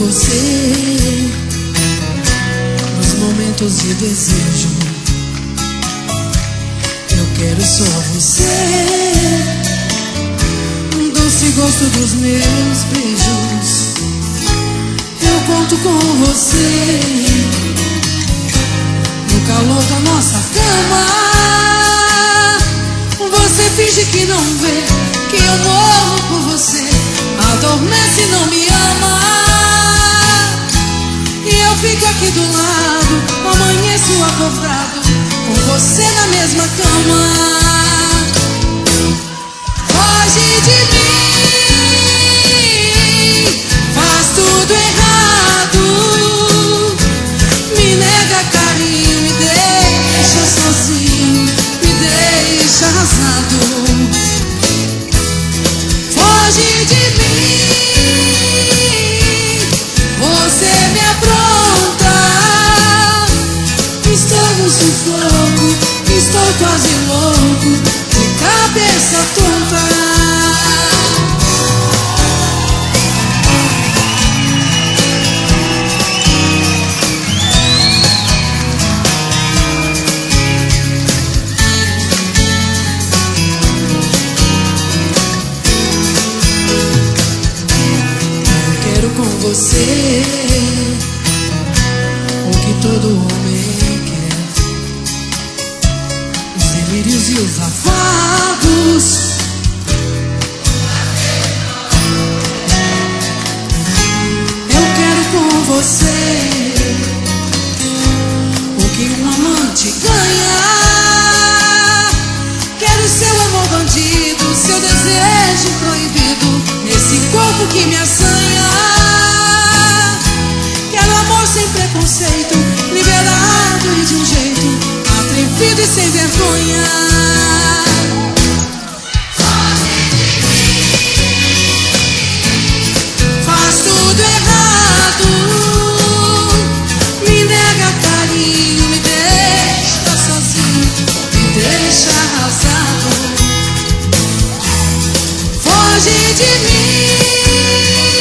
você nos momentos de desejo. Eu quero só você, um doce gosto dos meus beijos. Eu conto com você no calor da nossa cama. Você finge que não vê que eu morro por você. Adormece e não me ama, e eu fico aqui do lado. Amanheço acordado com você na mesma cama. Foge de mim, faz tudo errado, me nega carinho, me deixa sozinho, me deixa arrasado. Foge de mim, você me apronta. Estou no sufoco, estou quase louco, de cabeça tonta. Você, o que todo homem quer, os delírios e os afagos. Eu quero com você o que um amante ganha. Quero seu amor bandido, seu desejo proibido, esse corpo que me assanha. Sem preconceito, liberado e de um jeito atrevido e sem vergonha. Foge de mim, faz tudo errado, me nega carinho, me deixa sozinho, me deixa arrasado. Foge de mim,